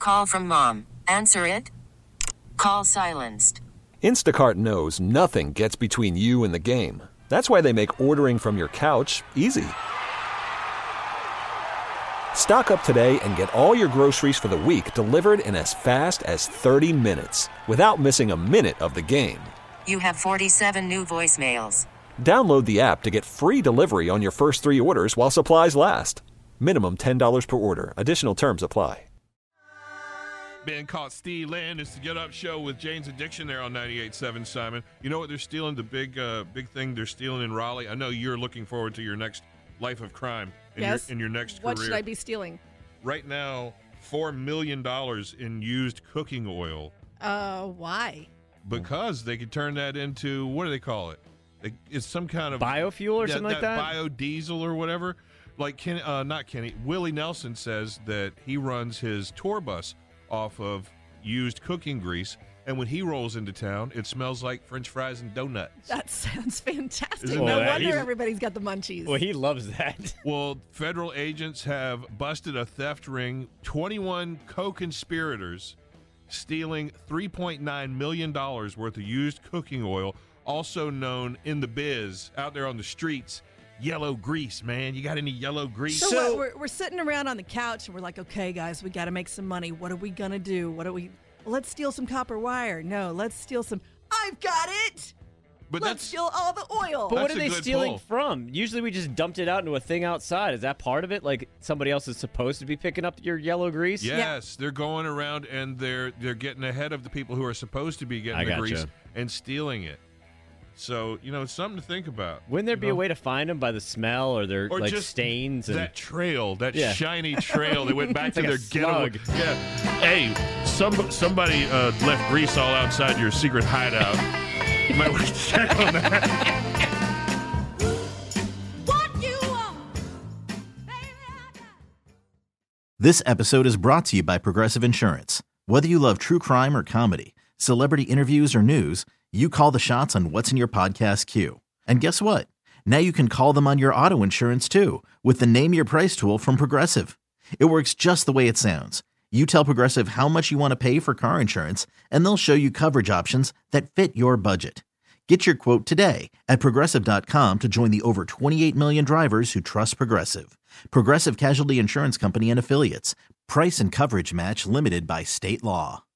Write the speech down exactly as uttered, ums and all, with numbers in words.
call from mom. Answer it. Call silenced. Instacart knows nothing gets between you and the game. That's why they make ordering from your couch easy. Stock up today and get all your groceries for the week delivered in as fast as thirty minutes without missing a minute of the game. You have forty-seven new voicemails. Download the app to get free delivery on your first three orders while supplies last. Minimum ten dollars per order. Additional terms apply. Being caught stealing. It's the Get Up Show with Jane's Addiction there on ninety-eight point seven, Simon. You know what they're stealing? The big uh, big thing they're stealing in Raleigh? I know you're looking forward to your next life of crime in, yes. your, in your next what career. What should I be stealing? Right now, four million dollars in used cooking oil. Uh, why? Because they could turn that into, what do they call it? It's some kind of biofuel or yeah, something like that? Biodiesel or whatever. Like, Ken, uh, not Kenny, Willie Nelson says that he runs his tour bus off of used cooking grease, and when he rolls into town, it smells like French fries and donuts. That sounds fantastic. Isn't No that- wonder everybody's got the munchies. Well, he loves that. Well, federal agents have busted a theft ring, twenty-one co-conspirators stealing three point nine million dollars worth of used cooking oil, also known in the biz, out there on the streets, yellow grease, man. You got any yellow grease? So, what, we're, we're sitting around on the couch, and we're like, okay, guys, we got to make some money. What are we going to do? What are we... Well, let's steal some copper wire. No, let's steal some... I've got it! But let's that's steal all the oil. But what That's are a they good stealing pull. from? Usually we just dumped it out into a thing outside. Is that part of it? Like somebody else is supposed to be picking up your yellow grease? Yes, they're going around and they're they're getting ahead of the people who are supposed to be getting I the gotcha. grease and stealing it. So, you know, it's something to think about. Wouldn't there you be know? a way to find them by the smell or their Or like just stains? And that trail, that Yeah. shiny trail. They went back to Like their a getaway. slug. Yeah. Hey, some somebody uh, left grease all outside your secret hideout. You might want to check on that. This episode is brought to you by Progressive Insurance. Whether you love true crime or comedy, celebrity interviews or news, you call the shots on what's in your podcast queue. And guess what? Now you can call them on your auto insurance too with the Name Your Price tool from Progressive. It works just the way it sounds. You tell Progressive how much you want to pay for car insurance, and they'll show you coverage options that fit your budget. Get your quote today at Progressive dot com to join the over twenty-eight million drivers who trust Progressive. Progressive Casualty Insurance Company and Affiliates. Price and coverage match limited by state law.